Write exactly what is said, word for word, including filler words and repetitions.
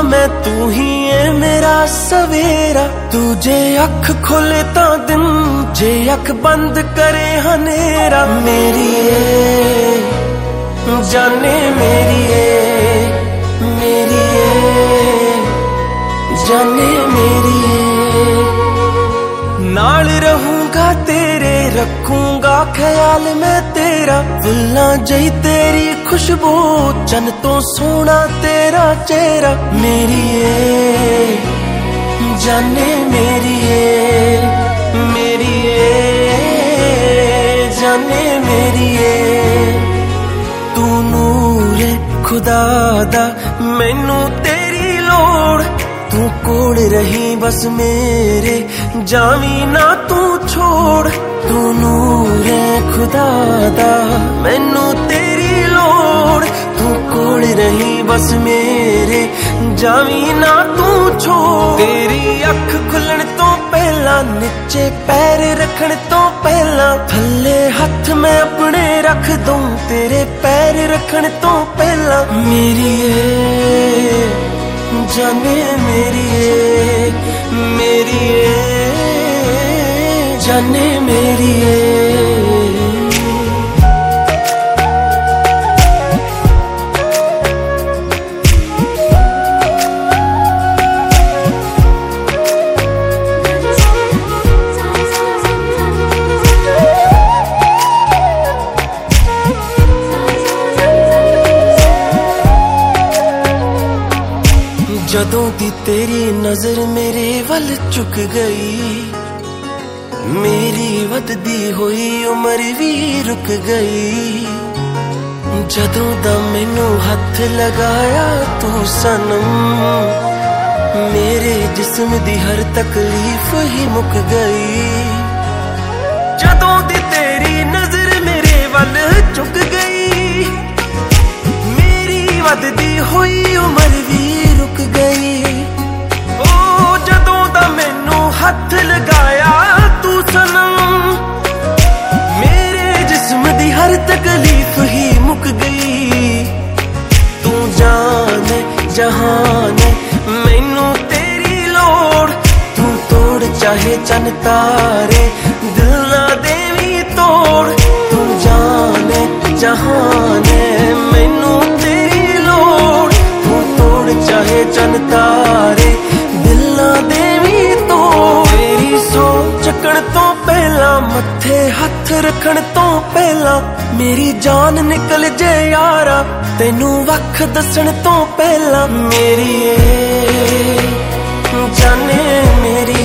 मैं तू ही है मेरा सवेरा। तू जे अख खोले ता दिन, जे अख बंद करे हनेरा। मेरी है जाने मेरी है, मेरी है जाने मेरी है। नाल रहूंगा तेरे, रखूंगा ख्याल मैं तेरा। फुल्लां जई तेरी खुशबू, चन तो सोना तेरा चेहरा। मेरी है जाने मेरी है, मेरी है जाने मेरी है। तू नूर खुदा दा मैनू तेरी लोड़। तू कोल रही बस मेरे, जावी ना तू छोड़। तू नूर खुदा दा मैनू तेरी लोड़। तू कोल रही बस मेरे, जावी ना तू छोड़। तेरी अख खुलण तो पहला, नीचे पैर रखण तो पहला। थल्ले हथ मैं अपने रख दूं, तेरे पैर रखण तो पहला। मेरी है जाने मेरी है, मेरी है जाने मेरी है। जदों दी तेरी नजर मेरे वल चुक गई, मेरी वधदी हुई उम्र भी रुक गई। जदों दा मैनू हथ लगाया तू सनम, मेरे जिस्म दी हर तकलीफ ही मुक गई। जदों दी तेरी नजर मेरे वल चुक गई, मेरी वधदी हुई उम्र भी रुक गई। ओ जदों दा मैनू हथ लगाया तू सनम, मेरे जिस्म दी हर तकलीफ ही मुक गई। तू जान जहान मैनू तेरी लोड़। तू तोड़ चाहे चन तारे, दिल ना देवी तोड़। तू जान जहान मैनू तेरी लोड़। तू तोड़ चाहे चन तारे, दिल ना देवी तोड़। तेरी सौ चकण तो पहला, मत्थे हथ रखण तो पहला। मेरी जान निकल जे यारा, तेनू वख दसण तो पहला। मेरी है जाने मेरी